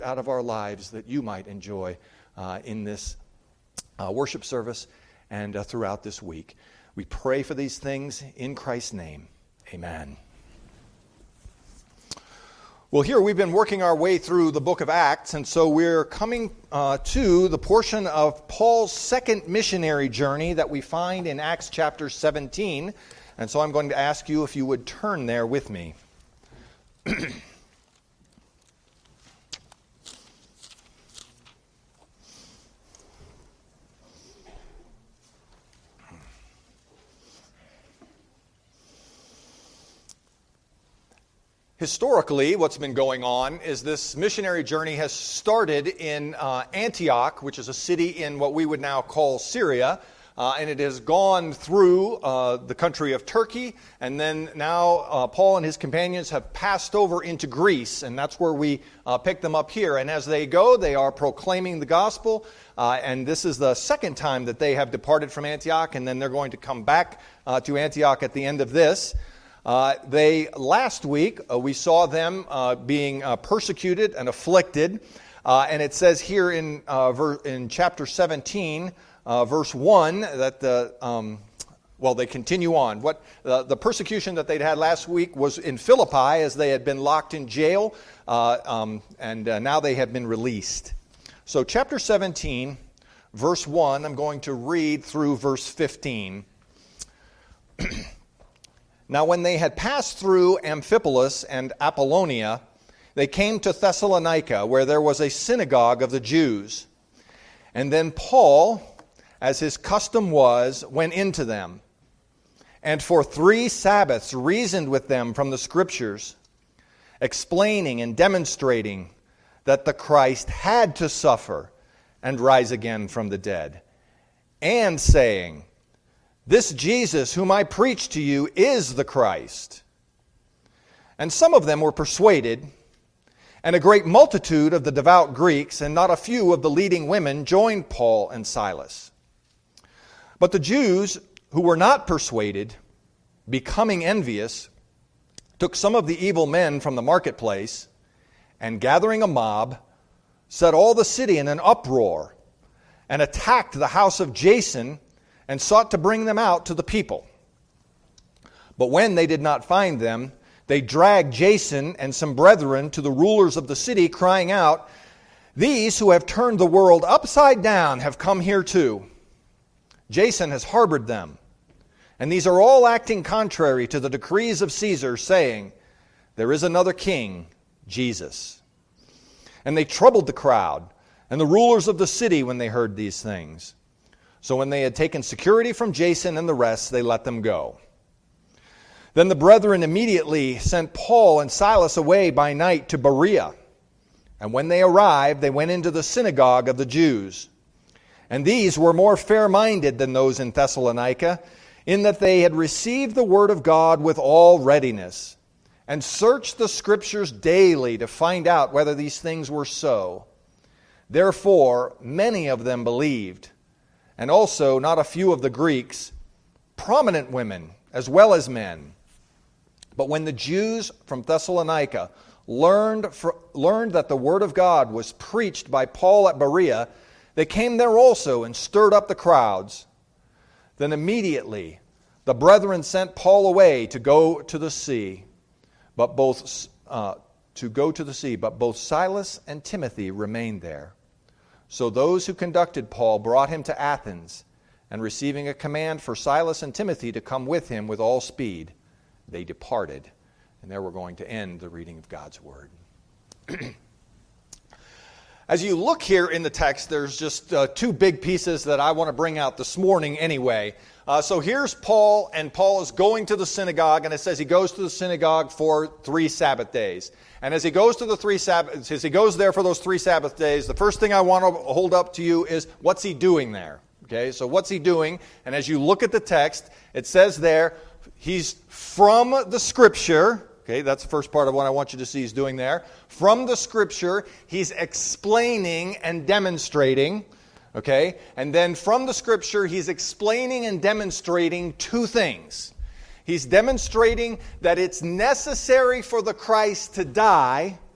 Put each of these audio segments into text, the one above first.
out of our lives that you might enjoy in this worship service and throughout this week. We pray for these things in Christ's name. Amen. Well, here we've been working our way through the book of Acts, and so we're coming to the portion of Paul's second missionary journey that we find in Acts chapter 17. And so I'm going to ask you if you would turn there with me. Historically, what's been going on is this missionary journey has started in Antioch, which is a city in what we would now call Syria, and it has gone through the country of Turkey, and then now Paul and his companions have passed over into Greece, and that's where we pick them up here. And as they go, they are proclaiming the gospel, and this is the second time that they have departed from Antioch, and then they're going to come back to Antioch at the end of this. Last week, we saw them being persecuted and afflicted, and it says here in chapter 17, verse 1, that they continue on. The persecution that they'd had last week was in Philippi, as they had been locked in jail, and now they have been released. So chapter 17, verse 1, I'm going to read through verse 15. Now when they had passed through Amphipolis and Apollonia, they came to Thessalonica, where there was a synagogue of the Jews. And then Paul, as his custom was, went into them, and for 3 Sabbaths reasoned with them from the Scriptures, explaining and demonstrating that the Christ had to suffer and rise again from the dead, and saying, "This Jesus whom I preach to you is the Christ." And some of them were persuaded, and a great multitude of the devout Greeks and not a few of the leading women joined Paul and Silas. But the Jews who were not persuaded, becoming envious, took some of the evil men from the marketplace, and gathering a mob, set all the city in an uproar, and attacked the house of Jason, and sought to bring them out to the people. But when they did not find them, they dragged Jason and some brethren to the rulers of the city, crying out, "These who have turned the world upside down have come here too. Jason has harbored them, and these are all acting contrary to the decrees of Caesar, saying, 'There is another king, Jesus.' And they troubled the crowd and the rulers of the city when they heard these things. So when they had taken security from Jason and the rest, they let them go. Then the brethren immediately sent Paul and Silas away by night to Berea. And when they arrived, they went into the synagogue of the Jews. And these were more fair-minded than those in Thessalonica, in that they had received the word of God with all readiness, and searched the Scriptures daily to find out whether these things were so. Therefore, many of them believed, and also not a few of the Greeks, prominent women as well as men. But when the Jews from Thessalonica learned that the word of God was preached by Paul at Berea, they came there also and stirred up the crowds. Then immediately the brethren sent Paul away to go to the sea, but both Silas and Timothy remained there. So those who conducted Paul brought him to Athens, and receiving a command for Silas and Timothy to come with him with all speed, they departed. And there we're going to end the reading of God's Word. As you look here in the text, there's just 2 big pieces that I want to bring out this morning anyway. So here's Paul, and Paul is going to the synagogue, and it says he goes to the synagogue for 3 Sabbath days. And as he goes there for those 3 Sabbath days, the first thing I want to hold up to you is, what's he doing there? Okay, so what's he doing? And as you look at the text, it says there, he's from the Scripture. Okay, that's the first part of what I want you to see he's doing there. From the Scripture, he's explaining and demonstrating. Okay, and then from the Scripture, he's explaining and demonstrating 2 things. He's demonstrating that it's necessary for the Christ to die,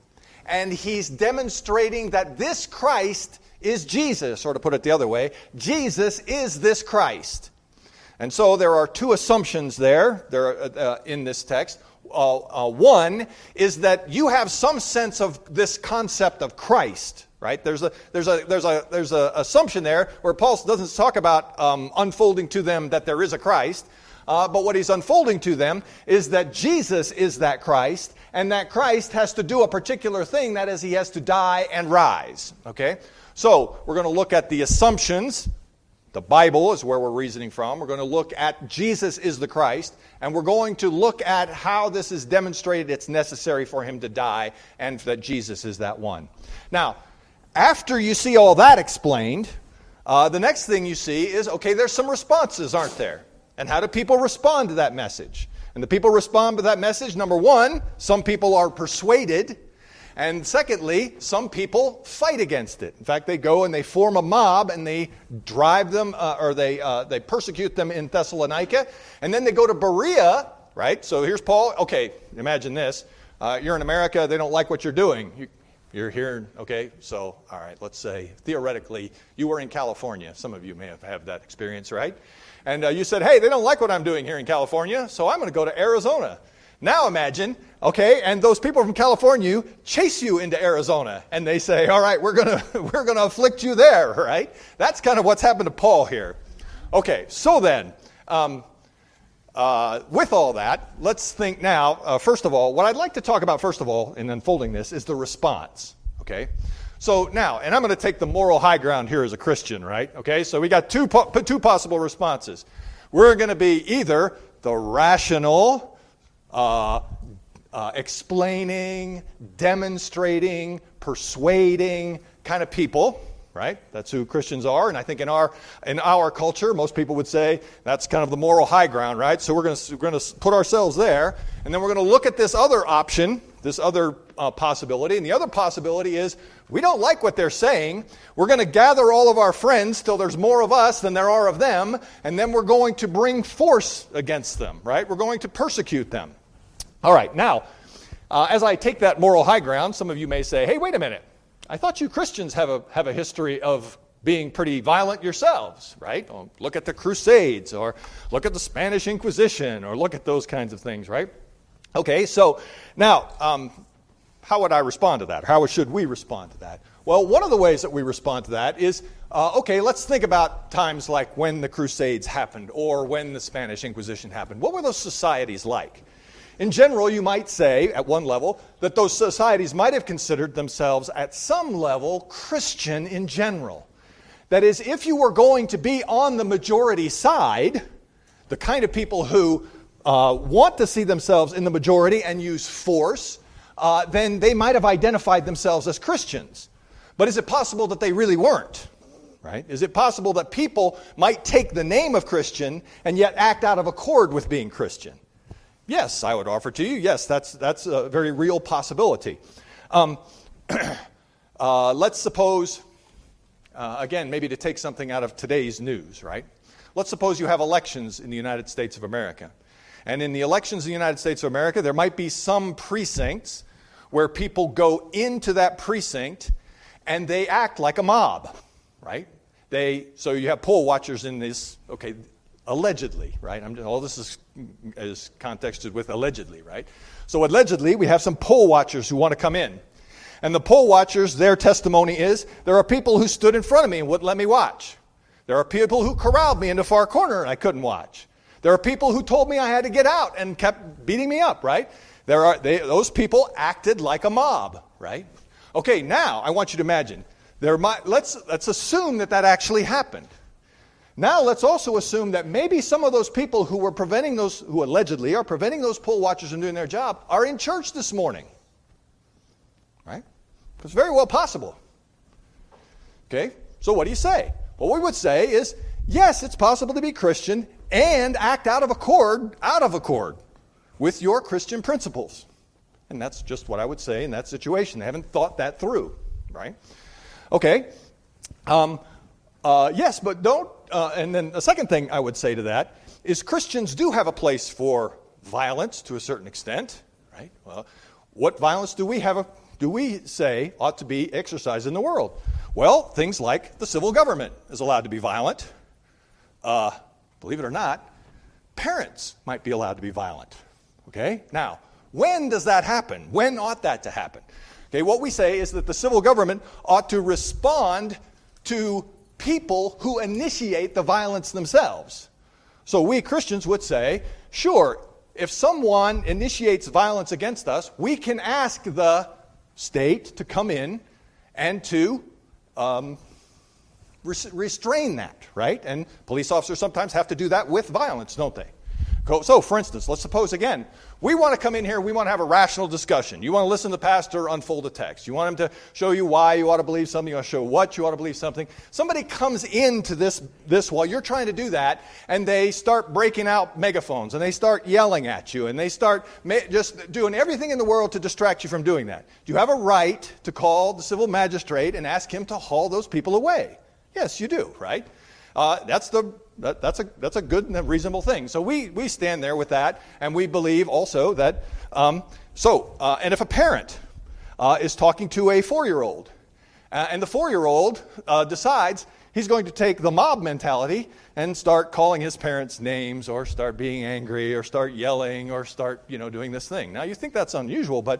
and he's demonstrating that this Christ is Jesus, or to put it the other way, Jesus is this Christ. And so there are two assumptions there in this text. One is that you have some sense of this concept of Christ, right? There's a assumption there where Paul doesn't talk about unfolding to them that there is a Christ, but what he's unfolding to them is that Jesus is that Christ, and that Christ has to do a particular thing, that is, he has to die and rise. Okay, so we're going to look at the assumptions. The Bible is where we're reasoning from. We're going to look at Jesus is the Christ, and we're going to look at how this is demonstrated it's necessary for him to die, and that Jesus is that one. Now, after you see all that explained, the next thing you see is, okay, there's some responses, aren't there? And how do people respond to that message? And the people respond to that message, number one, some people are persuaded. And secondly, some people fight against it. In fact, they go and they form a mob and they drive them, they persecute them in Thessalonica. And then they go to Berea, right? So here's Paul. Okay, imagine this. You're in America. They don't like what you're doing. You're here, okay? So, all right, let's say, theoretically, you were in California. Some of you may have had that experience, right? And you said, hey, they don't like what I'm doing here in California, so I'm going to go to Arizona. Now imagine, okay, and those people from California chase you into Arizona, and they say, all right, we're gonna afflict you there, right? That's kind of what's happened to Paul here. Okay, so then, with all that, let's think now, first of all, what I'd like to talk about first of all in unfolding this is the response, okay? So now, and I'm going to take the moral high ground here as a Christian, right? Okay, so we got two possible responses. We're going to be either the rational, explaining, demonstrating, persuading kind of people, right? That's who Christians are, and I think in our culture, most people would say that's kind of the moral high ground, right? So we're going to put ourselves there, and then we're going to look at this other option, this other possibility, and the other possibility is we don't like what they're saying. We're going to gather all of our friends till there's more of us than there are of them, and then we're going to bring force against them, right? We're going to persecute them. All right, now, as I take that moral high ground, some of you may say, hey, wait a minute. I thought you Christians have a history of being pretty violent yourselves, right? Look at the Crusades, or look at the Spanish Inquisition, or look at those kinds of things, right? Okay, so now, how would I respond to that? How should we respond to that? Well, one of the ways that we respond to that is, okay, let's think about times like when the Crusades happened or when the Spanish Inquisition happened. What were those societies like? In general, you might say, at one level, that those societies might have considered themselves at some level Christian in general. That is, if you were going to be on the majority side, the kind of people who want to see themselves in the majority and use force, then they might have identified themselves as Christians. But is it possible that they really weren't? Right? Is it possible that people might take the name of Christian and yet act out of accord with being Christian? Yes, I would offer to you. Yes, that's a very real possibility. Let's suppose, again, maybe to take something out of today's news, right? Let's suppose you have elections in the United States of America. And in the elections in the United States of America, there might be some precincts where people go into that precinct and they act like a mob, right? So you have poll watchers in this, okay, allegedly, right? All this is contexted with allegedly, right? So allegedly, we have some poll watchers who want to come in. And the poll watchers, their testimony is, there are people who stood in front of me and wouldn't let me watch. There are people who corralled me in the far corner and I couldn't watch. There are people who told me I had to get out and kept beating me up, right? Those people acted like a mob, right? Okay, now I want you to imagine. Let's assume that actually happened. Now let's also assume that maybe some of those people who allegedly are preventing those poll watchers from doing their job are in church this morning. Right? It's very well possible. Okay? So what do you say? What we would say is, yes, it's possible to be Christian and act out of accord with your Christian principles. And that's just what I would say in that situation. They haven't thought that through. Right? Okay. Yes, but don't. And then the second thing I would say to that is Christians do have a place for violence to a certain extent, right? Well, what violence do we have a do we say ought to be exercised in the world? Well, things like the civil government is allowed to be violent. Believe it or not, parents might be allowed to be violent. Okay? Now, when does that happen? When ought that to happen? Okay, what we say is that the civil government ought to respond to people who initiate the violence themselves. So we Christians would say, sure, if someone initiates violence against us, we can ask the state to come in and to restrain that, right? And police officers sometimes have to do that with violence, don't they? So, for instance, let's suppose, again, we want to come in here, we want to have a rational discussion. You want to listen to the pastor unfold a text. You want him to show you why you ought to believe something. You want to show what you ought to believe something. Somebody comes into this while you're trying to do that, and they start breaking out megaphones, and they start yelling at you, and they start just doing everything in the world to distract you from doing that. Do you have a right to call the civil magistrate and ask him to haul those people away? Yes, you do, right? That's a good and a reasonable thing. So we stand there with that, and we believe also that, and if a parent is talking to a 4-year-old, and the 4-year-old decides he's going to take the mob mentality and start calling his parents names, or start being angry, or start yelling, or start, doing this thing. Now, you think that's unusual, but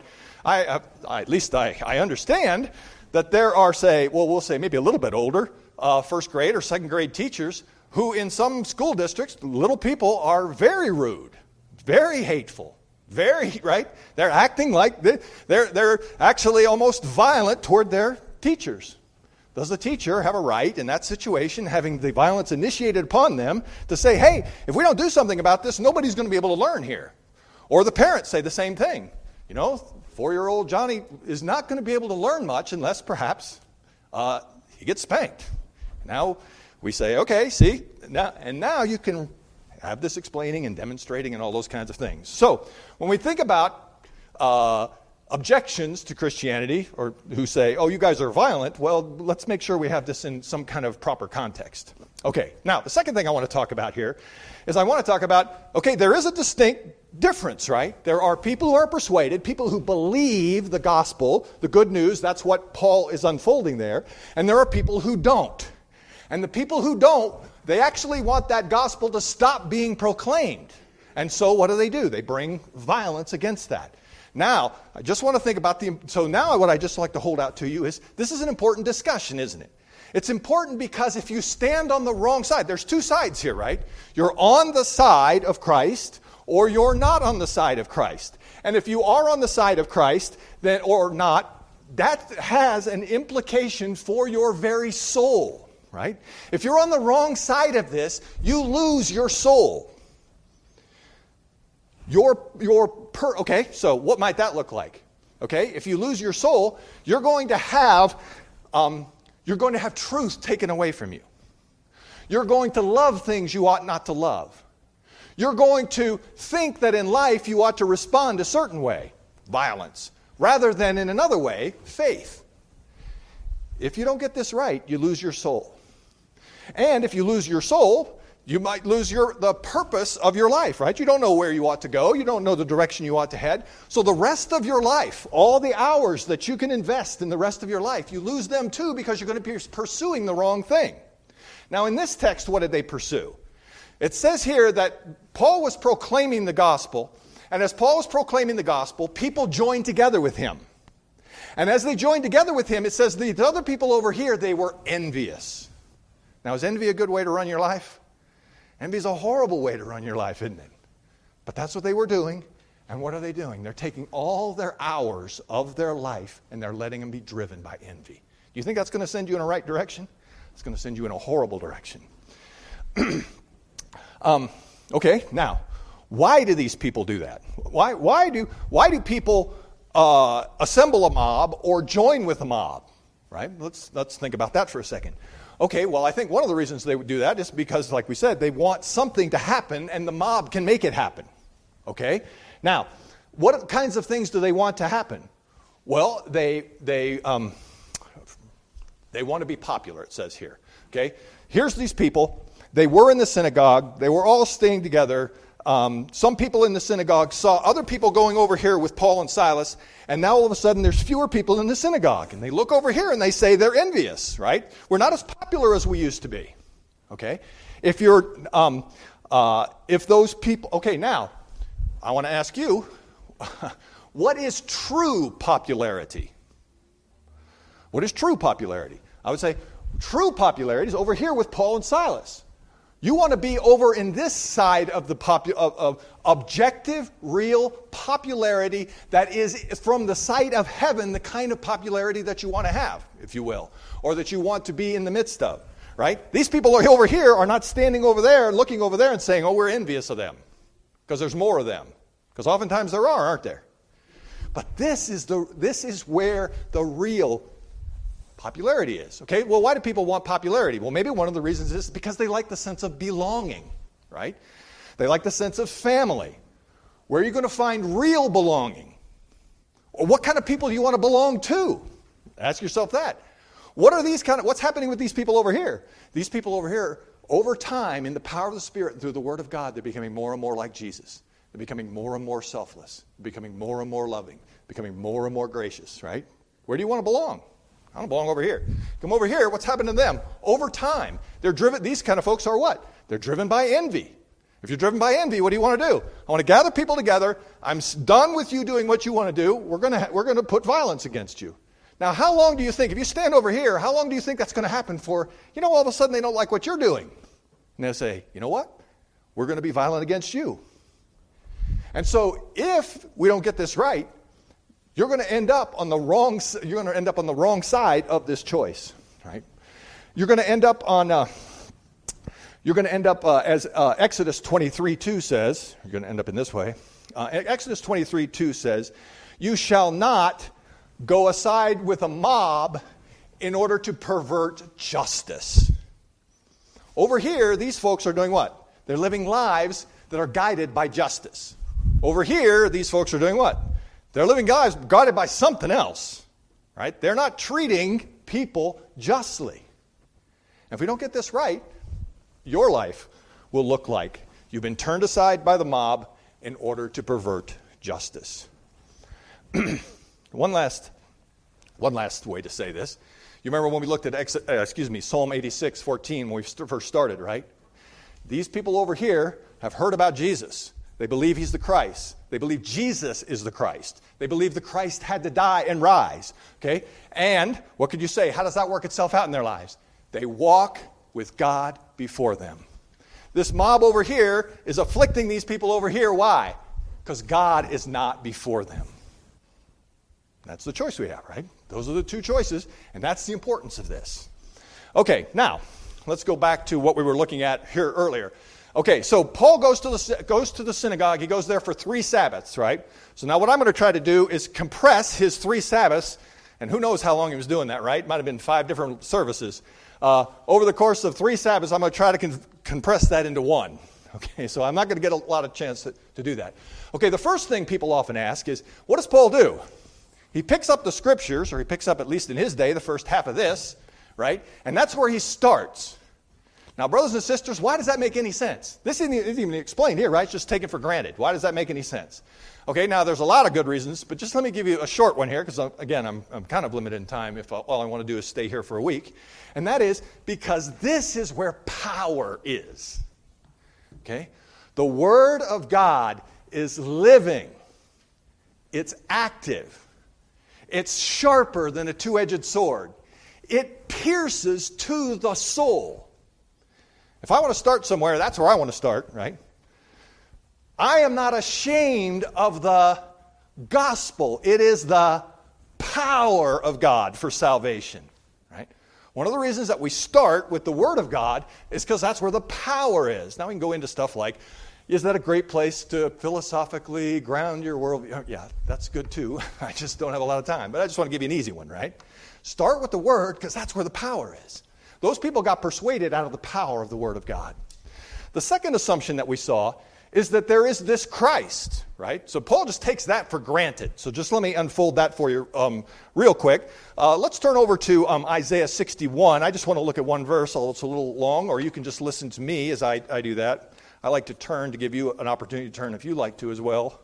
at least I understand that there are, we'll say maybe a little bit older, first grade or second grade teachers who in some school districts, little people are very rude, very hateful, right? They're acting like they're actually almost violent toward their teachers. Does the teacher have a right in that situation, having the violence initiated upon them, to say, hey, if we don't do something about this, nobody's going to be able to learn here? Or the parents say the same thing. 4-year-old Johnny is not going to be able to learn much unless perhaps he gets spanked. Now we say, okay, see, now you can have this explaining and demonstrating and all those kinds of things. So when we think about objections to Christianity, or who say, oh, you guys are violent, well, let's make sure we have this in some kind of proper context. Okay, now the second thing I want to talk about here is I want to talk about, okay, there is a distinct difference, right? There are people who are persuaded, people who believe the gospel, the good news, that's what Paul is unfolding there, and there are people who don't. And the people who don't, they actually want that gospel to stop being proclaimed. And so what do? They bring violence against that. Now, I just want to think about so now what I just like to hold out to you is, this is an important discussion, isn't it? It's important because if you stand on the wrong side, there's two sides here, right? You're on the side of Christ, or you're not on the side of Christ. And if you are on the side of Christ, then or not, that has an implication for your very soul. Right? If you're on the wrong side of this, you lose your soul. Okay, so what might that look like? Okay, if you lose your soul, you're going to have truth taken away from you. You're going to love things you ought not to love. You're going to think that in life you ought to respond a certain way, violence, rather than in another way, faith. If you don't get this right, you lose your soul. And if you lose your soul, you might lose the purpose of your life, right? You don't know where you ought to go. You don't know the direction you ought to head. So the rest of your life, all the hours that you can invest in the rest of your life, you lose them too because you're going to be pursuing the wrong thing. Now in this text, what did they pursue? It says here that Paul was proclaiming the gospel, and as Paul was proclaiming the gospel, people joined together with him. And as they joined together with him, it says the other people over here, they were envious. Now, is envy a good way to run your life? Envy is a horrible way to run your life, isn't it? But that's what they were doing. And what are they doing? They're taking all their hours of their life and they're letting them be driven by envy. Do you think that's going to send you in a right direction? It's going to send you in a horrible direction. Okay, now, why do these people do that? Why do people assemble a mob or join with a mob? Right? Let's think about that for a second. Okay, well, I think one of the reasons they would do that is because, like we said, they want something to happen and the mob can make it happen. Okay? Now, what kinds of things do they want to happen? Well, they want to be popular, it says here. Okay? Here's these people. They were in the synagogue. They were all staying together. some people in the synagogue saw other people going over here with Paul and Silas, and now all of a sudden there's fewer people in the synagogue. And they look over here and they say they're envious, right? We're not as popular as we used to be, okay? If those people, okay, now, I want to ask you, what is true popularity? What is true popularity? I would say true popularity is over here with Paul and Silas. You want to be over in this side of the of objective, real popularity that is from the sight of heaven, the kind of popularity that you want to have, if you will, or that you want to be in the midst of, right? These people are over here are not standing over there, looking over there and saying, oh, we're envious of them, because there's more of them. Because oftentimes there are, aren't there? But this is where the real popularity is. Okay, well, why do people want popularity? Well, maybe one of the reasons is because they like the sense of belonging, right? They like the sense of family. Where are you going to find real belonging? Or what kind of people do you want to belong to? Ask yourself that. What's happening with these people over here? These people over here, over time, in the power of the Spirit and through the Word of God, they're becoming more and more like Jesus. They're becoming more and more selfless, becoming more and more loving, becoming more and more gracious, right? Where do you want to belong? I don't belong over here. Come over here, what's happened to them? Over time, they're driven, these kind of folks are what? They're driven by envy. If you're driven by envy, what do you want to do? I want to gather people together. I'm done with you doing what you want to do. We're going to put violence against you. Now, how long do you think, if you stand over here, how long do you think that's going to happen for, all of a sudden they don't like what you're doing? And they'll say, you know what? We're going to be violent against you. And so if we don't get this right, you're going to end up on the wrong side of this choice, right? You're going to end up as Exodus 23:2 says. You're going to end up in this way. Exodus 23:2 says, "You shall not go aside with a mob in order to pervert justice." Over here, these folks are doing what? They're living lives that are guided by justice. Over here, these folks are doing what? They're living lives guided by something else, right? They're not treating people justly. And if we don't get this right, your life will look like you've been turned aside by the mob in order to pervert justice. One last way to say this. You remember when we looked at Psalm 86:14 when we first started, right? These people over here have heard about Jesus. They believe he's the Christ. They believe Jesus is the Christ. They believe the Christ had to die and rise. Okay? And what could you say? How does that work itself out in their lives? They walk with God before them. This mob over here is afflicting these people over here. Why? Because God is not before them. That's the choice we have, right? Those are the two choices, and that's the importance of this. Okay, now, let's go back to what we were looking at here earlier. Okay, so Paul goes to the synagogue. He goes there for 3 Sabbaths, right? So now what I'm going to try to do is compress his 3 Sabbaths, and who knows how long he was doing that, right? Might have been 5 different services. Over the course of 3 Sabbaths, I'm going to try to compress that into 1. Okay, so I'm not going to get a lot of chance to do that. Okay, the first thing people often ask is, what does Paul do? He picks up the scriptures, or he picks up, at least in his day, the first half of this, right? And that's where he starts. Now, brothers and sisters, why does that make any sense? This isn't even explained here, right? It's just taken for granted. Why does that make any sense? Okay, now there's a lot of good reasons, but just let me give you a short one here, because again, I'm kind of limited in time if all I want to do is stay here for a week. And that is because this is where power is. Okay? The Word of God is living. It's active. It's sharper than a two-edged sword. It pierces to the soul. If I want to start somewhere, that's where I want to start, right? I am not ashamed of the gospel. It is the power of God for salvation, right? One of the reasons that we start with the Word of God is because that's where the power is. Now we can go into stuff like, is that a great place to philosophically ground your world? Yeah, that's good too. I just don't have a lot of time. But I just want to give you an easy one, right? Start with the Word because that's where the power is. Those people got persuaded out of the power of the Word of God. The second assumption that we saw is that there is this Christ, right? So Paul just takes that for granted. So just let me unfold that for you real quick. Let's turn over to Isaiah 61. I just want to look at one verse, although it's a little long, or you can just listen to me as I do that. I like to turn to give you an opportunity to turn if you like to as well.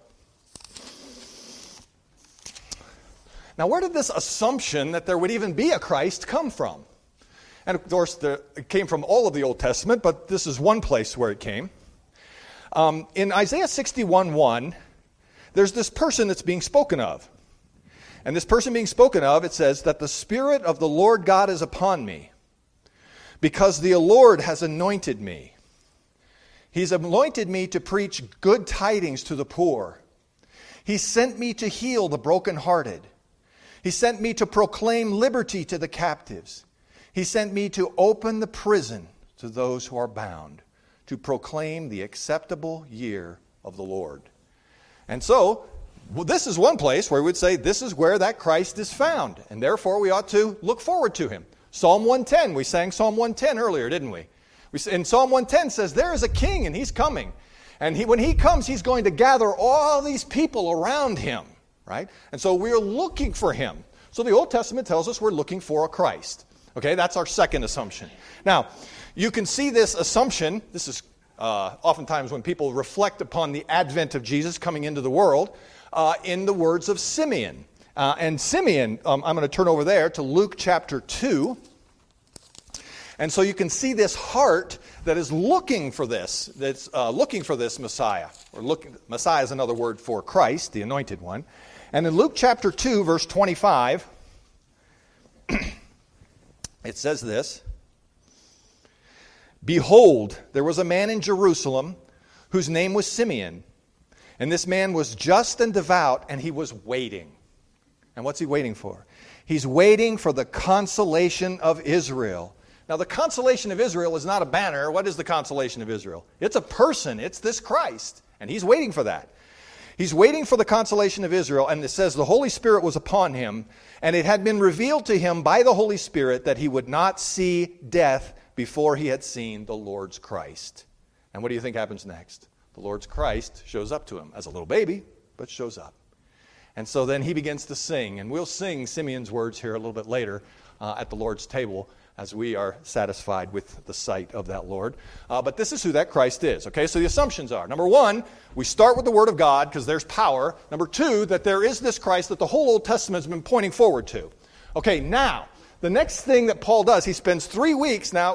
Now, where did this assumption that there would even be a Christ come from? And of course, it came from all of the Old Testament, but this is one place where it came. In Isaiah 61:1, there's this person that's being spoken of. And this person being spoken of, it says that the Spirit of the Lord God is upon me, because the Lord has anointed me. He's anointed me to preach good tidings to the poor. He sent me to heal the brokenhearted. He sent me to proclaim liberty to the captives. He sent me to open the prison to those who are bound, to proclaim the acceptable year of the Lord. And so, this is one place where we would say this is where that Christ is found, and therefore we ought to look forward to him. Psalm 110, we sang Psalm 110 earlier, didn't we? In Psalm 110 says, there is a king and he's coming. And when he comes, he's going to gather all these people around him, right? And so we're looking for him. So the Old Testament tells us we're looking for a Christ. Okay, that's our second assumption. Now, you can see this assumption, this is oftentimes when people reflect upon the advent of Jesus coming into the world, in the words of Simeon. And Simeon, I'm going to turn over there to Luke chapter 2. And so you can see this heart that is looking for this, looking for this Messiah. Messiah is another word for Christ, the anointed one. And in Luke chapter 2, verse 25, it says this, "Behold, there was a man in Jerusalem whose name was Simeon. And this man was just and devout, and he was waiting." And what's he waiting for? He's waiting for the consolation of Israel. Now, the consolation of Israel is not a banner. What is the consolation of Israel? It's a person. It's this Christ. And he's waiting for that. He's waiting for the consolation of Israel. And it says the Holy Spirit was upon him. And it had been revealed to him by the Holy Spirit that he would not see death before he had seen the Lord's Christ. And what do you think happens next? The Lord's Christ shows up to him as a little baby, but shows up. And so then he begins to sing. And we'll sing Simeon's words here a little bit later at the Lord's table as we are satisfied with the sight of that Lord. But this is who that Christ is. Okay, so the assumptions are, number one, we start with the Word of God because there's power. Number two, that there is this Christ that the whole Old Testament has been pointing forward to. Okay, now, the next thing that Paul does, he spends 3 weeks now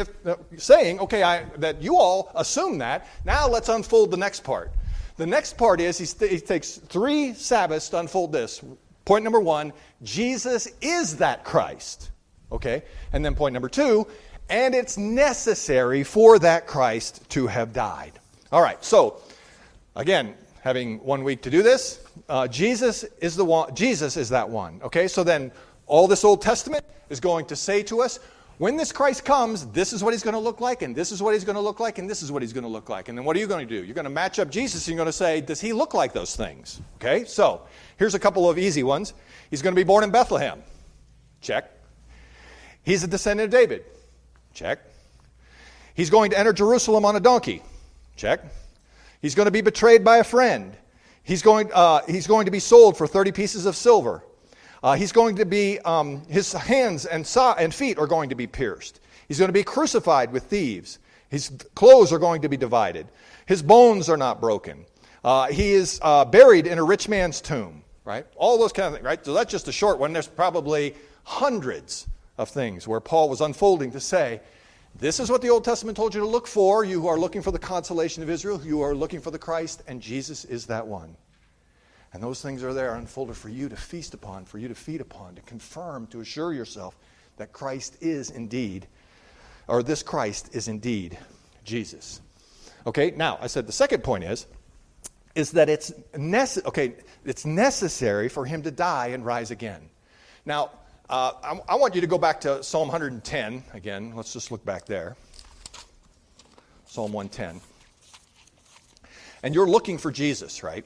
saying, okay, that you all assume that. Now let's unfold the next part. The next part is he takes 3 Sabbaths to unfold this. Point number 1, Jesus is that Christ. Okay? And then point number 2, and it's necessary for that Christ to have died. All right, so, again, having 1 week to do this, Jesus is the one. Jesus is that one. Okay, so then all this Old Testament is going to say to us, when this Christ comes, this is what he's going to look like, and this is what he's going to look like, and this is what he's going to look like. And then what are you going to do? You're going to match up Jesus, and you're going to say, does he look like those things? Okay, so here's a couple of easy ones. He's going to be born in Bethlehem. Check. He's a descendant of David. Check. He's going to enter Jerusalem on a donkey. Check. He's going to be betrayed by a friend. He's going to be sold for 30 pieces of silver. He's going to be, his hands and feet are going to be pierced. He's going to be crucified with thieves. His clothes are going to be divided. His bones are not broken. He is buried in a rich man's tomb, right? All those kind of things, right? So that's just a short one. There's probably hundreds of things where Paul was unfolding to say, this is what the Old Testament told you to look for. You who are looking for the consolation of Israel. You are looking for the Christ, and Jesus is that one. And those things are there unfolded for you to feast upon, for you to feed upon, to confirm, to assure yourself that Christ is indeed, or this Christ is indeed Jesus. Okay, now, I said the second point is that it's necessary for him to die and rise again. Now, I want you to go back to Psalm 110 again. Let's just look back there. Psalm 110. And you're looking for Jesus, right?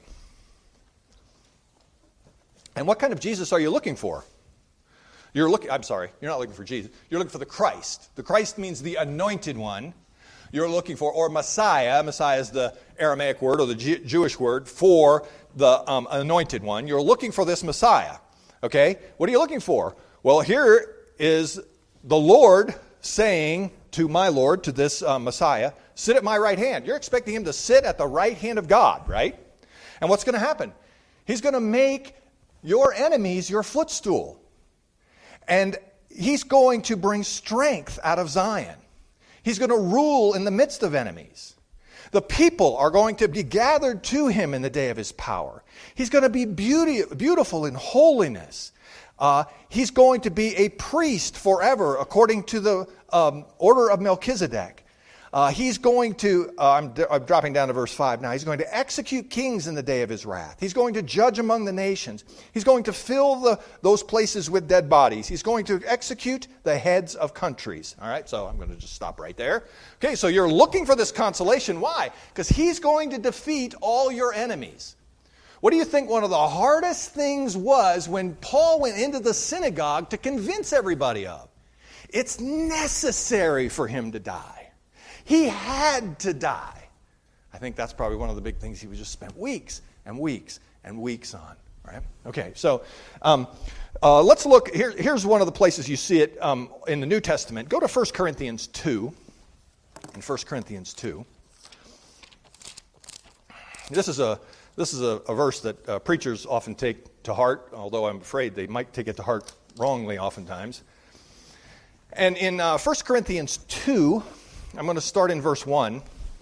And what kind of Jesus are you looking for? You're not looking for Jesus. You're looking for the Christ. The Christ means the anointed one. You're looking for, or Messiah. Messiah is the Aramaic word or the Jewish word for the anointed one. You're looking for this Messiah. Okay? What are you looking for? Well, here is the Lord saying to my Lord, to this Messiah, sit at my right hand. You're expecting him to sit at the right hand of God, right? And what's going to happen? He's going to make your enemies your footstool. And he's going to bring strength out of Zion. He's going to rule in the midst of enemies. The people are going to be gathered to him in the day of his power. He's going to be beautiful in holiness. He's going to be a priest forever according to the order of Melchizedek. He's going to, I'm dropping down to verse 5 now. He's going to execute kings in the day of his wrath. He's going to judge among the nations. He's going to fill those places with dead bodies. He's going to execute the heads of countries. All right, so I'm going to just stop right there. Okay, so you're looking for this consolation. Why? Because he's going to defeat all your enemies. What do you think one of the hardest things was when Paul went into the synagogue to convince everybody of? It's necessary for him to die. He had to die. I think that's probably one of the big things he just spent weeks and weeks and weeks on. Right? Okay, so let's look. Here's one of the places you see it in the New Testament. Go to 1 Corinthians 2. In 1 Corinthians 2. This is a verse that preachers often take to heart, although I'm afraid they might take it to heart wrongly oftentimes. And in 1 Corinthians 2, I'm going to start in verse 1.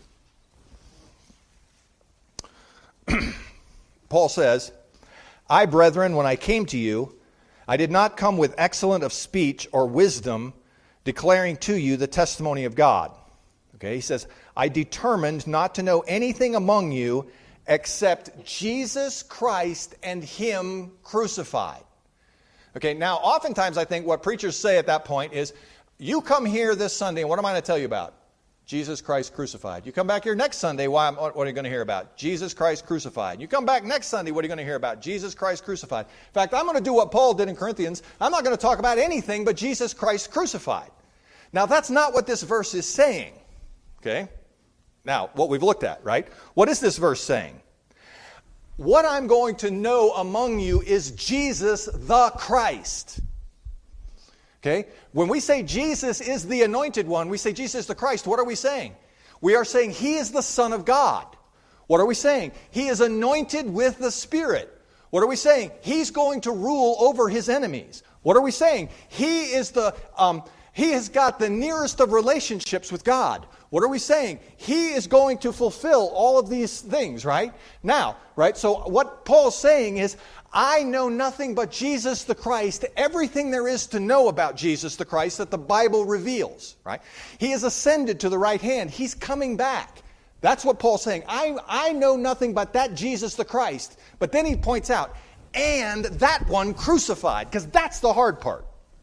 Paul says, I, brethren, when I came to you, I did not come with excellence of speech or wisdom, declaring to you the testimony of God. Okay, he says, I determined not to know anything among you except Jesus Christ and him crucified. Okay, now oftentimes I think what preachers say at that point is, you come here this Sunday, and what am I going to tell you about? Jesus Christ crucified. You come back here next Sunday, what are you going to hear about? Jesus Christ crucified. You come back next Sunday, what are you going to hear about? Jesus Christ crucified. In fact, I'm going to do what Paul did in Corinthians. I'm not going to talk about anything but Jesus Christ crucified. Now, that's not what this verse is saying. Okay? Now, what we've looked at, right? What is this verse saying? What I'm going to know among you is Jesus the Christ. Okay? When we say Jesus is the anointed one, we say Jesus is the Christ, what are we saying? We are saying he is the Son of God. What are we saying? He is anointed with the Spirit. What are we saying? He's going to rule over his enemies. What are we saying? He has got the nearest of relationships with God. What are we saying? He is going to fulfill all of these things, right? Now, right? So what Paul's saying is, I know nothing but Jesus the Christ, everything there is to know about Jesus the Christ that the Bible reveals, right? He has ascended to the right hand. He's coming back. That's what Paul's saying. I know nothing but that Jesus the Christ. But then he points out, and that one crucified, because that's the hard part.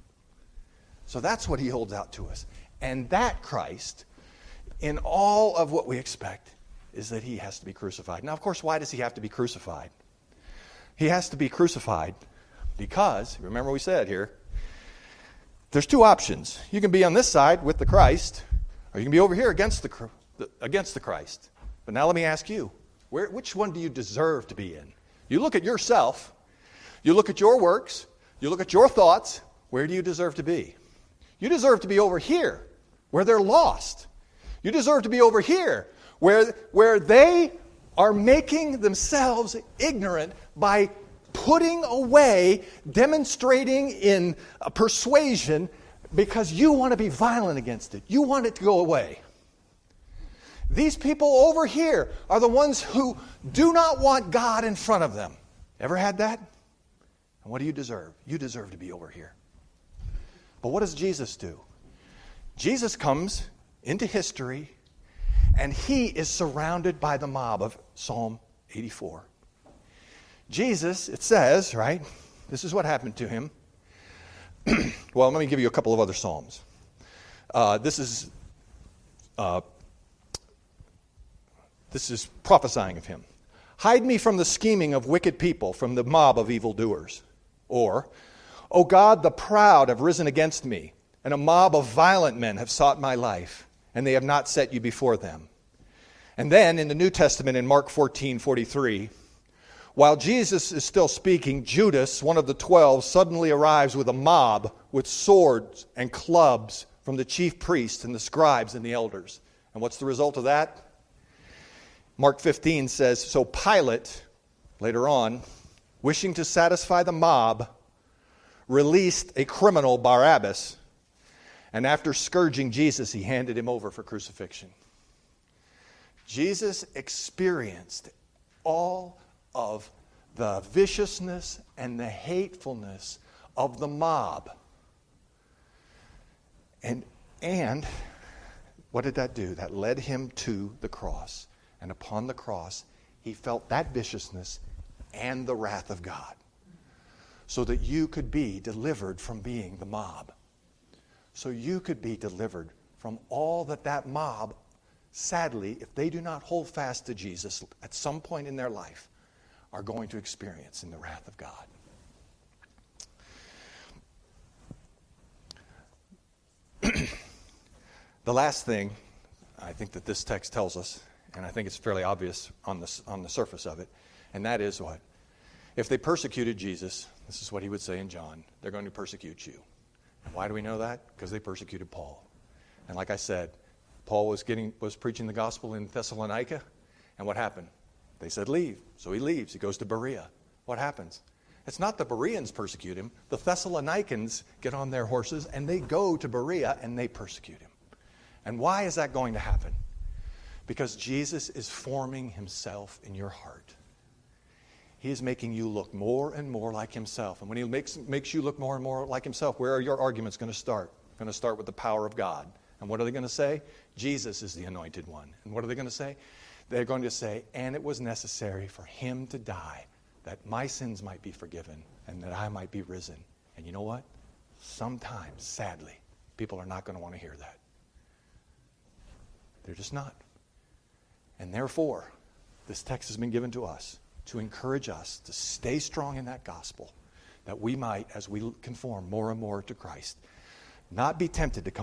So that's what he holds out to us. And that Christ, in all of what we expect, is that he has to be crucified. Now, of course, why does he have to be crucified? He has to be crucified because, remember we said here, there's two options. You can be on this side with the Christ, or you can be over here against the Christ. But now let me ask you, which one do you deserve to be in? You look at yourself, you look at your works, you look at your thoughts, where do you deserve to be? You deserve to be over here, where they're lost. You deserve to be over here, where they are making themselves ignorant by putting away, demonstrating in persuasion, because you want to be violent against it. You want it to go away. These people over here are the ones who do not want God in front of them. Ever had that? And what do you deserve? You deserve to be over here. But what does Jesus do? Jesus comes into history, and he is surrounded by the mob of Psalm 84. Jesus, it says, right, this is what happened to him. Well, let me give you a couple of other Psalms. This is prophesying of him. Hide me from the scheming of wicked people, from the mob of evildoers. Or, O God, the proud have risen against me, and a mob of violent men have sought my life, and they have not set you before them. And then in the New Testament, in Mark 14:43, while Jesus is still speaking, Judas, one of the 12, suddenly arrives with a mob with swords and clubs from the chief priests and the scribes and the elders. And what's the result of that? Mark 15 says, so Pilate, later on, wishing to satisfy the mob, released a criminal, Barabbas, and after scourging Jesus, he handed him over for crucifixion. Jesus experienced all of the viciousness and the hatefulness of the mob. And what did that do? That led him to the cross. And upon the cross, he felt that viciousness and the wrath of God, so that you could be delivered from being the mob. So you could be delivered from all that mob, sadly, if they do not hold fast to Jesus at some point in their life, are going to experience in the wrath of God. The last thing I think that this text tells us, and I think it's fairly obvious on the surface of it, and that is what? If they persecuted Jesus, this is what he would say in John, they're going to persecute you. Why do we know that? Because they persecuted Paul. And like I said, Paul was preaching the gospel in Thessalonica, and what happened? They said leave. So he leaves. He goes to Berea. What happens? It's not the Bereans persecute him. The Thessalonians get on their horses and they go to Berea and they persecute him. And why is that going to happen? Because Jesus is forming himself in your heart. He is making you look more and more like himself. And when he makes you look more and more like himself, where are your arguments going to start? Going to start with the power of God. And what are they going to say? Jesus is the anointed one. And what are they going to say? They're going to say, and it was necessary for him to die, that my sins might be forgiven and that I might be risen. And you know what? Sometimes, sadly, people are not going to want to hear that. They're just not. And therefore, this text has been given to us to encourage us to stay strong in that gospel, that we might, as we conform more and more to Christ, not be tempted to come